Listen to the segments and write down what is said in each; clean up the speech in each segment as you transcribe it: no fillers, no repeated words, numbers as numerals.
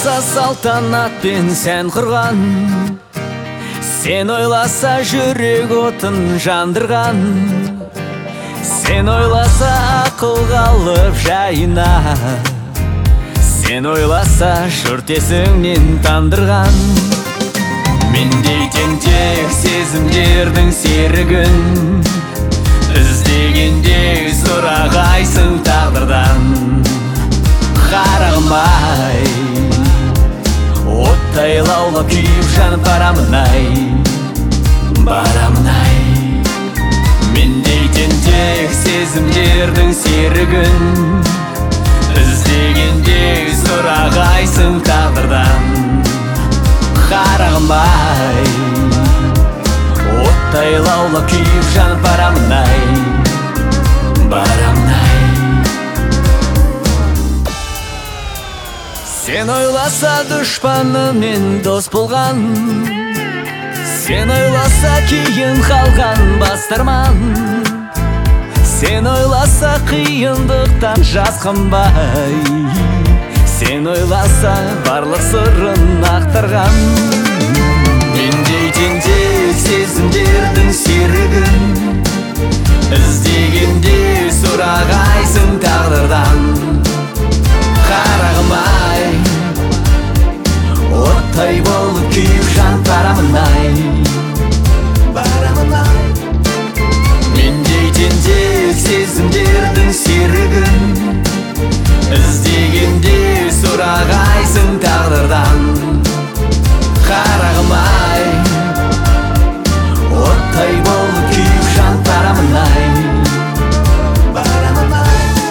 ойласа салтанатпен сән құрған, сен ойласа жүрек отын жандырған, сен ойласа ақылға алып жайына, сен ойласа жұрт есіңнен тандырған. Мен дейтін тек сезімдердің серігін, іздегенде сұрағайсың тағдырдан. Қарағым-ай, оттай лауға күйіп жанып барамын-ай, барамын-ай. Мен дейтін тек сезімдердің серігін, іздегенде сұрағайсың тағдырдан. Қарағым-ай, оттай лауға күйіп жанып барамын-ай, барамын-ай. Сен ойласа дұшпанымен дос болған, сен ойласа кейін қалған бастарман, сен ойласа қиындықтан жасқанбай, сен ойласа барлық сырын ақтарған. Мен дейтін тек сезімдердің серігін, іздегенде сұрағайсың тағдырдан. Қарағым-ай, оттай болып күйіп жанып барамын-ай, барамын-ай. Мен дейтін тек сезімдердің серігін, іздегенде сұрағайсың тағдырдан. Қарағым-ай, оттай болып күйіп жанып барамын-ай, барамын-ай.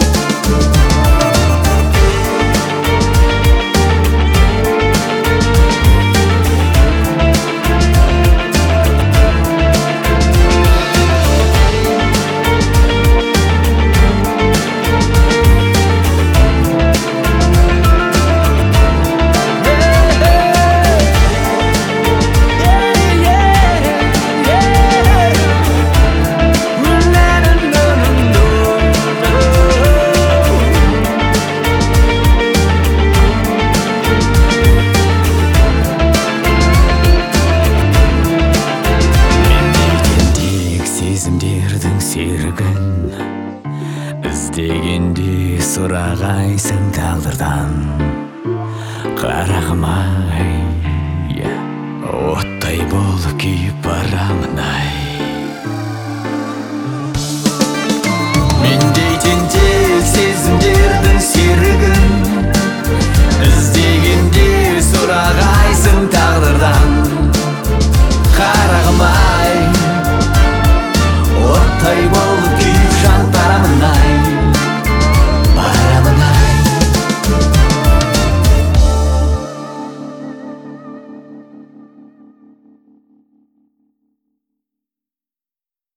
Сезімдердің серігін, іздегенде сұрағайсың тағдырдан. Қарағым-ай, оттай болып күйіп барамын-ай.